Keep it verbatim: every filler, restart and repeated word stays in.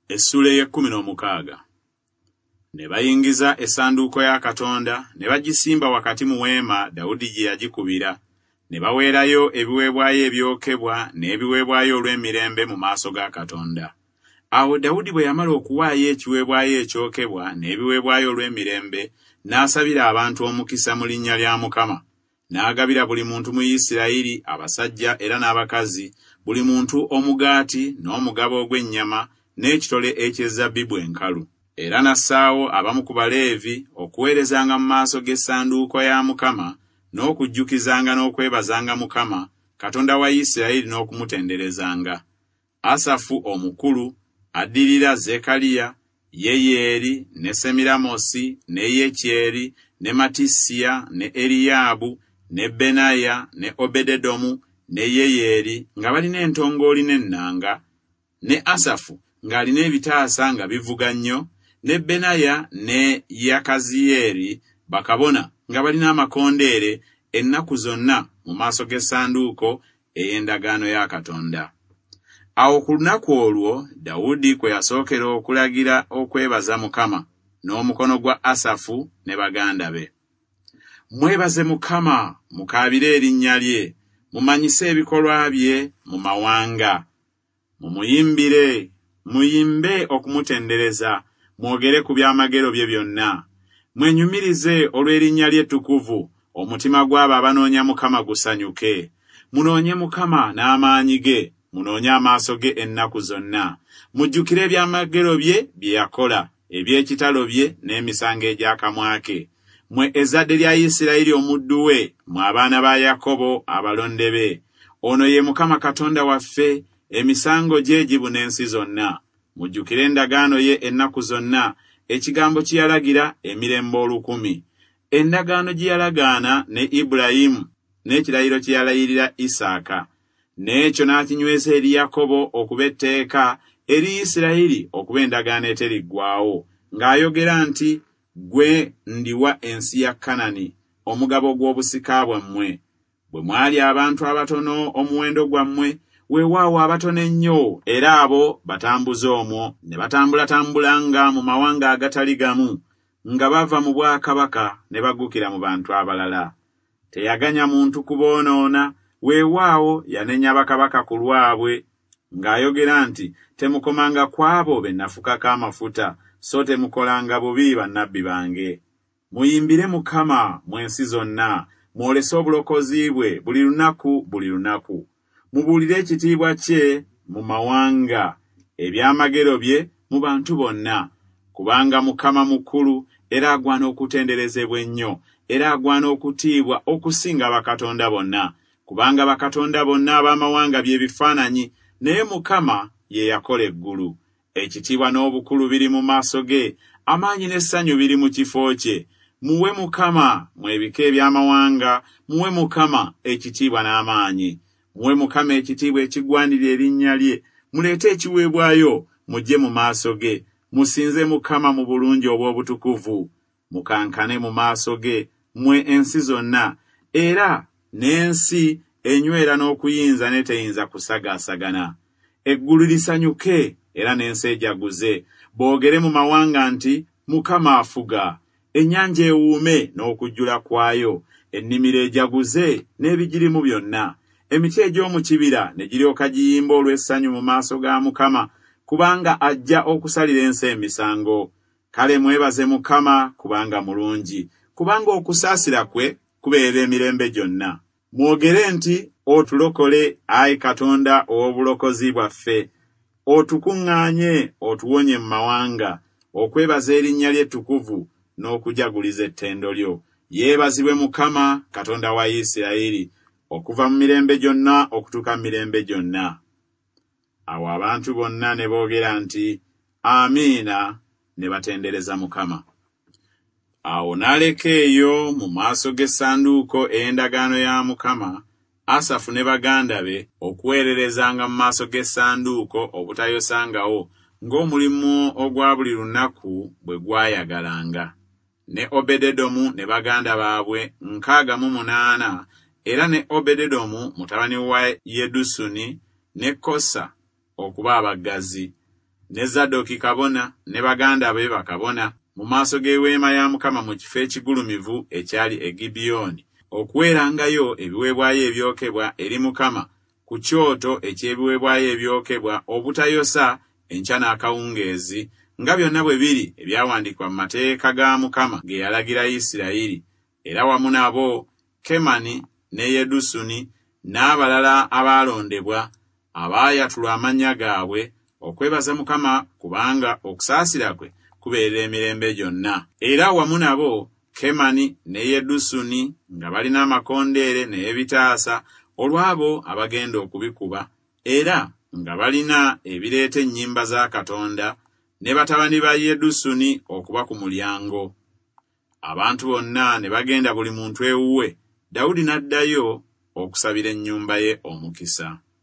Essula y'ekkumi n'omukaaga. Ne bayingiza essanduuko ya Katonda, ne bagisimba wakati mu weema Dawudi gye yagikubira, ne baweerayo ebiweebwayo ebyokebwa n'ebiweebwayo olw'emirembe mu maaso ga Katonda. Awo Dawudi bwe yamala okuwaayo ekiweebwayo ekyokebwa n'ebiweebwayo olw'emirembe, n'asabira abantu omukisa mu linnya lya Mukama, n'agabira buli muntu mu Isirayiri, abasajja era n'abakazi, buli muntu omugaati n'omugabo ogw'ennyama n'ekitole eky'ezabbibu enkalu. Era n'assaawo abamu ku Baleevi okuweerezanga mu maaso g'essanduuko ya Mukama, n'okujjukizanga n'okwebazanga Mukama, Katonda wa Isirayiri n'okumutenderezanga. Asafu omukulu addirira Zekaliya, Yeyeeri, ne Semiramosi, ne Yekyeri, ne Matisiya, ne Eriyaabu, ne Benaya, ne Obededomu, ne Yeyeeri, nga balina entongooli n'ennanga, ne Asafu ng'alina ebitaasa nga bivuga nnyo, ne Benaya ne Yakaziyeri bakabona nga balina amakondeere ennaku zonna mu maaso g'essanduuko ey'endagaano ya Katonda. Awo ku lunaku olwo Dawudi kwe yasookera okulagira okwebaza Mukama n'omukono gwa Asafu ne baganda be. Mwebaze Mukama, mukaabire erinnya lye, mumanyise ebikolwa bye mu mawanga. Mumuyimbire, muyimbe okumutendereza, mwogere ku byamagero bye byonna. Mwenyumirize olw'erinnya lye ettukuvu, omutima gw'abo abanoonya Mukama gusanyuke. Munoonye Mukama n'amaanyi ge, munoonye amaaso ge ennaku zonna. Mujjukire ebyamagero bye bye yakola, eby'ekitalo bye n'emisango egy'akamwa ke. Mwe ezzadde lya Isirayiri omuddu we, mwe abaana ba Yakobo abalonde be. Ono ye Mukama Katonda waffe, emisango gye gibuna ensi zonna. Mujjukire endagaano ye ennaku zonna, ekigambo kye yalagira emirembe olukumi. Endagaano gye yalagaana ne Ibulayimu, n'ekirayiro kye yalayirira Isaaka. N'ekyo n'akinyweza eri Yakobo okuba etteeka, eri Isirayiri okuba endagaano eteriggwaawo, ng'ayogera nti, gwe ndiwa ensi ya Kanani, omugabo gw'obusika bwammwe. Bwe mwali abantu abatono omuwendo gwammwe, weewaawo abatono ennyo, era abo batambuze omwo, ne batambulatambulanga mu mawanga agatali gamu, nga bava mu bwakabaka ne baggukira mu bantu abalala. Teyaganya muntu kuboonoona, weewaawo yanenya bakabaka ku lwabwe, ng'ayogera nti, temukomanga kw'abo be nafukako amafuta, so temukolanga bubi bannabbi bange. Muyimbire Mukama mu ensi zonna, mwolese obulokozi bwe buli lunaku buli lunaku. Mubuulire ekitiibwa kye mu mawanga, ebyamagero bye mu bantu bonna. Kubanga Mukama mukulu, era agwana okutenderezebwa ennyo, era agwana okutiibwa okusinga bakatonda bonna. Kubanga bakatonda bonna ab'amawanga bye bifaananyi, naye Mukama ye yakola eggulu. Ekitiibwa n'obukulu biri mu maaso ge, amaanyi n'essanyu biri mu kifo kye. Muwe Mukama mwe ebika eby'amawanga, muwe Mukama ekitiibwa n'amaanyi. Muwe Mukama ekitiibwa ekigwanira erinnya lye, muleete ekiweebwayo, mujje mu maaso ge, musinze Mukama mu bulungi obw'obutukuvu. Mukankane mu maaso ge, mwe ensi zonna, era n'ensi enywera n'okuyinza n'eteyinza kusagaasagana. Eggulu lisanyuke, era n'ensi ejaguze, boogere mu mawanga nti, Mukama afuga. Ennyanja ewuume n'okujjula kwayo, ennimiro ejaguze n'ebigirimu byonna. Emiti egy'omu kibira ne giryoka giyimba olw'essanyu mu maaso ga Mukama, kubanga ajja okusalira ensi emisango. Kale mwebaze Mukama kubanga mulungi, kubanga okusaasira kwe kubeerera emirembe gyonna. Mwogere nti, otulokole, Ayi Katonda ow'obulokozi bwaffe. Otukuŋŋaanye, otuwonye mu mawanga, okwebaza erinnya lye ettukuvu n'okujaguliza ettendo lyo. Yeebazibwe Mukama, Katonda wa Isirayiri, okuva mu mirembe gyonna okutuuka mu mirembe gyonna. Awo abantu bonna ne boogera nti, Amiina, ne batendereza Mukama. Awo n'aleka eyo mu maaso g'essanduuko ey'endagaano ya Mukama, Asafu ne baganda be okuweererezanga mu maaso g'essanduuko obutayosangawo, ng'omulimu ogwa buli lunaku bwe gwayagalanga. Ne Obededomu ne baganda baabwe nkaaga mu munaana, era ne Obededomu mutabani wa Yedusuni ne Kosa okuba abaggazi. ne Zadooki kabona ne baganda be bakabona mu maaso g'eweema ya Mukama mu kifo ekigulumivu ekyali e Gibyoni, okuweerangayo ebiweebwayo ebyokebwa eri Mukama ku kyoto eky'ebiweebwayo ebyokebwa obutayosa enkya n'akawungeezi, nga byonna bwe biri ebyawandiikibwa mu mateeka ga Mukama ge yalagira Isirayiri. Era wamu nabo Kemani ne Yedusuni n'abalala abaalondebwa abaayatulwa amannya gaabwe okwebaza Mukama kubanga okusaasira kwe kubeerera emirembe gyonna. Era wamu nabo Kemani ne Yedusuni nga balina amakondeere n'ebitaasa olw'abo abagenda okubikuba, era nga balina ebireeta ennyimba za Katonda, ne batabani ba Yedusuni okuba ku mulyango. Abantu bonna ne bagenda buli muntu ewuwe, Dawudi n'addayo okusabira ennyumba ye omukisa.